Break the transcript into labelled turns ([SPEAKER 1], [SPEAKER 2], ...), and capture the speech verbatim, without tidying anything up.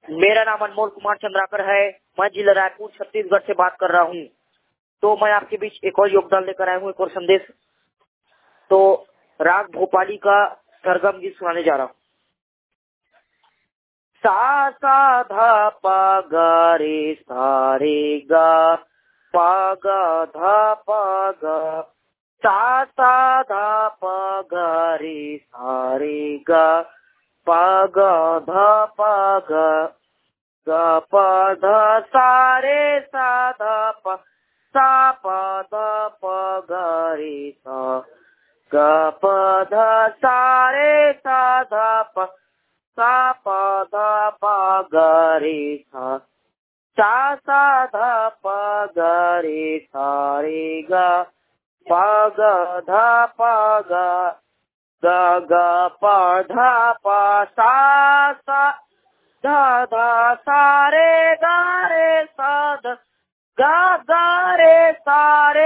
[SPEAKER 1] मेरा नाम अनमोल कुमार चंद्राकर है। मैं जिला रायपुर छत्तीसगढ़ से बात कर रहा हूँ। तो मैं आपके बीच एक और योगदान लेकर आया हूँ, एक और संदेश। तो राग भोपाली का सरगम गीत सुनाने जा रहा हूँ। सा सा धा पा गा रे सा रे गा पा गा धा पा गा सा सा धा पा गा रे सा रे गा पा गा धा पा गा गा पा धा सा रे सा धा पा सा पा धा पा गा रे सा गा पा धा सा रे सा धा पा सा पा धा पा गा रे सा सा सा धा पा गा रे सा रे गा पा गा धा पा गा गा गा पा धा पा सा सा धा धा सा रे गा रे सा धा गा गा रे सा रे